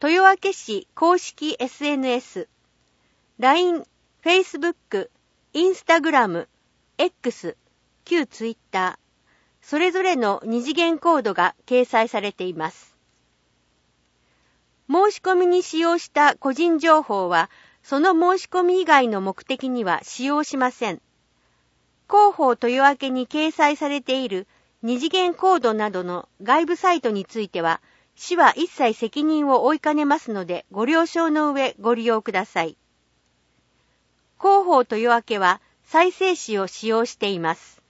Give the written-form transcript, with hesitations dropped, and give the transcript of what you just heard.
豊明市公式 SNS、LINE、Facebook、Instagram、X、旧 Twitter、それぞれの二次元コードが掲載されています。申し込みに使用した個人情報は、その申し込み以外の目的には使用しません。広報豊明に掲載されている二次元コードなどの外部サイトについては、市は一切責任を負いかねますので、ご了承の上ご利用ください。広報豊明は再生紙を使用しています。